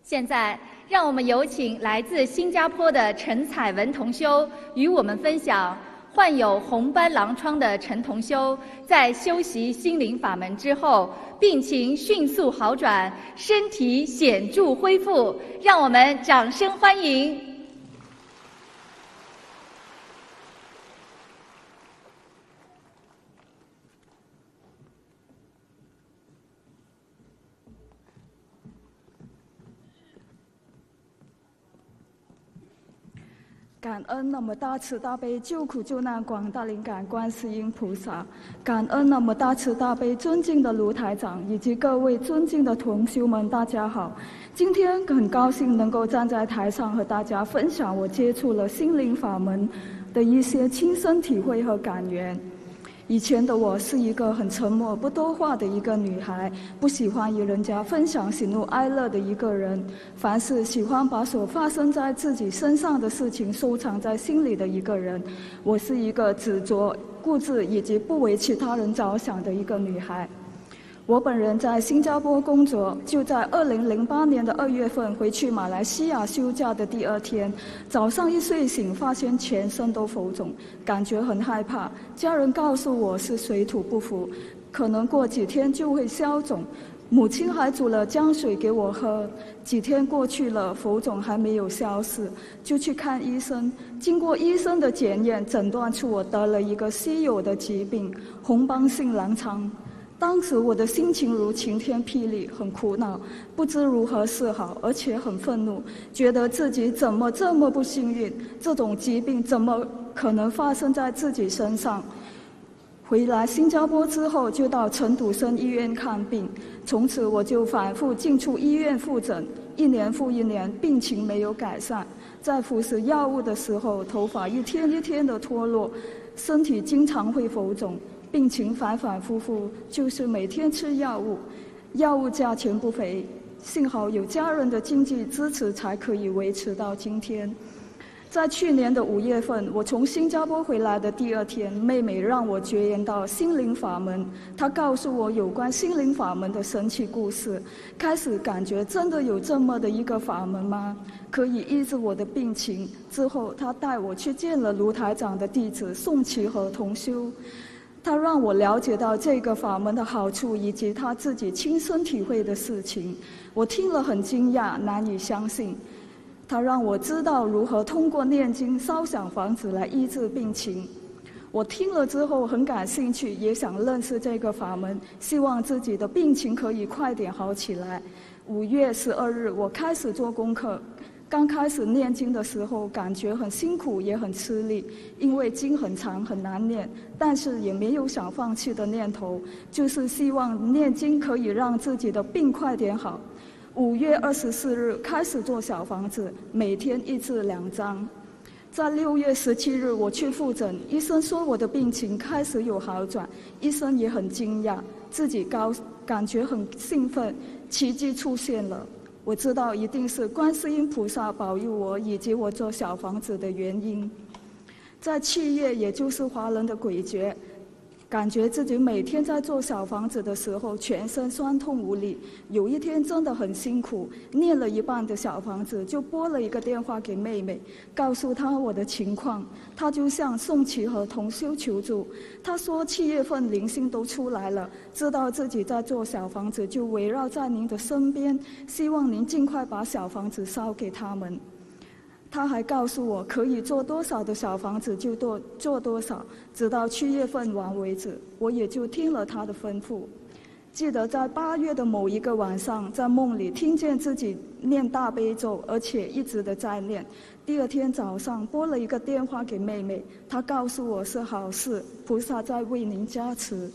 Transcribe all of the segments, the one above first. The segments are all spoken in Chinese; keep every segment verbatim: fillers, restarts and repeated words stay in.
现在，让我们有请来自新加坡的陈彩文同修与我们分享患有红斑狼疮的陈同修在修习心灵法门之后，病情迅速好转，身体显著恢复。让我们掌声欢迎。 感恩那么大慈大悲救苦救难广大灵感观世音菩萨，感恩那么大慈大悲尊敬的卢台长以及各位尊敬的同修们，大家好。今天很高兴能够站在台上和大家分享我接触了心灵法门的一些亲身体会和感言。以前的我是一个很沉默不多话的一个女孩，不喜欢与人家分享喜怒哀乐的一个人，凡事喜欢把所发生在自己身上的事情收藏在心里的一个人。我是一个执着、固执以及不为其他人着想的一个女孩。我本人在新加坡工作，就在二零零八年的二月份回去马来西亚休假的第二天，早上一睡醒，发现全身都浮肿，感觉很害怕。家人告诉我是水土不服，可能过几天就会消肿。母亲还煮了姜水给我喝。几天过去了，浮肿还没有消失，就去看医生。经过医生的检验，诊断出我得了一个稀有的疾病——红斑性狼疮。当时我的心情如晴天霹雳，很苦恼，不知如何是好，而且很愤怒，觉得自己怎么这么不幸运，这种疾病怎么可能发生在自己身上。回来新加坡之后，就到陈笃生医院看病，从此我就反复进出医院复诊，一年复一年，病情没有改善。在服食药物的时候，头发一天一天的脱落，身体经常会浮肿，病情反反复复，就是每天吃药物，药物价钱不菲，幸好有家人的经济支持，才可以维持到今天。在去年的五月份，我从新加坡回来的第二天，妹妹让我结缘到心灵法门，她告诉我有关心灵法门的神奇故事，开始感觉真的有这么的一个法门吗？可以医治我的病情。之后，她带我去见了卢台长的弟子宋其和同修。他让我了解到这个法门的好处，以及他自己亲身体会的事情。我听了很惊讶，难以相信。他让我知道如何通过念经、烧小房子来医治病情。我听了之后很感兴趣，也想认识这个法门，希望自己的病情可以快点好起来。五月十二日，我开始做功课。刚开始念经的时候，感觉很辛苦，也很吃力，因为经很长很难念，但是也没有想放弃的念头，就是希望念经可以让自己的病快点好。五月二十四日开始做小房子，每天一至两张。在六月十七日我去复诊，医生说我的病情开始有好转，医生也很惊讶，自己高感觉很兴奋，奇迹出现了。我知道一定是观世音菩萨保佑我以及我做小房子的原因。在七月，也就是华人的鬼节，感觉自己每天在做小房子的时候全身酸痛无力。有一天真的很辛苦，念了一半的小房子，就拨了一个电话给妹妹，告诉她我的情况。她就向宋其和同修求助，她说七月份灵性都出来了，知道自己在做小房子，就围绕在您的身边，希望您尽快把小房子烧给他们。他还告诉我，可以做多少的小房子就做做多少，直到七月份完为止。我也就听了他的吩咐。记得在八月的某一个晚上，在梦里听见自己念大悲咒，而且一直的在念。第二天早上拨了一个电话给妹妹，她告诉我是好事，菩萨在为您加持。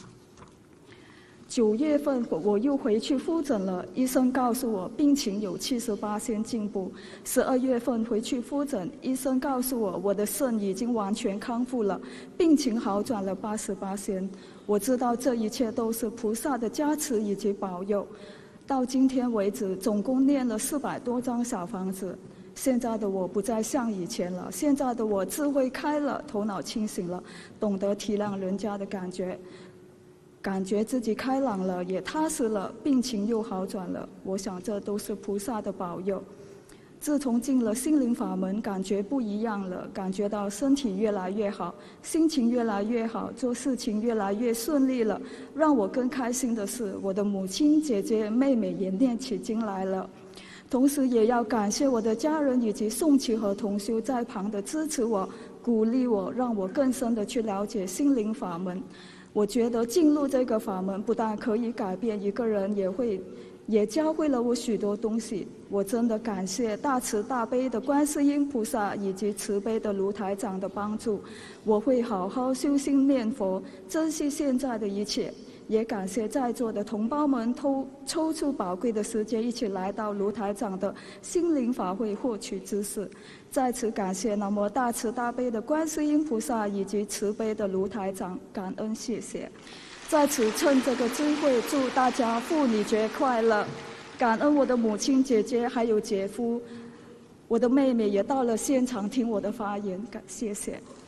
九月份我又回去复诊了，医生告诉我病情有七十八%进步。十二月份回去复诊，医生告诉我我的肾已经完全康复了，病情好转了八十八%。我知道这一切都是菩萨的加持以及保佑。到今天为止，总共念了四百多张小房子。现在的我不再像以前了，现在的我智慧开了，头脑清醒了，懂得体谅人家的感觉。 感觉自己开朗了，也踏实了，病情又好转了。我想这都是菩萨的保佑。自从进了心灵法门，感觉不一样了，感觉到身体越来越好，心情越来越好，做事情越来越顺利了。让我更开心的是，我的母亲、姐姐、妹妹也念起经来了。同时也要感谢我的家人以及宋琪和同修在旁的支持我、鼓励我，让我更深的去了解心灵法门。我觉得进入这个法门不但可以改变一个人，也会也教会了我许多东西。我真的感谢大慈大悲的观世音菩萨以及慈悲的卢台长的帮助，我会好好修心念佛，珍惜现在的一切。也感谢在座的同胞们抽抽出宝贵的时间，一起来到卢台长的心灵法会获取知识。在此感谢南无大慈大悲的观世音菩萨以及慈悲的卢台长，感恩谢谢。在此趁这个机会，祝大家妇女节快乐！感恩我的母亲、姐姐还有姐夫，我的妹妹也到了现场听我的发言，感谢谢。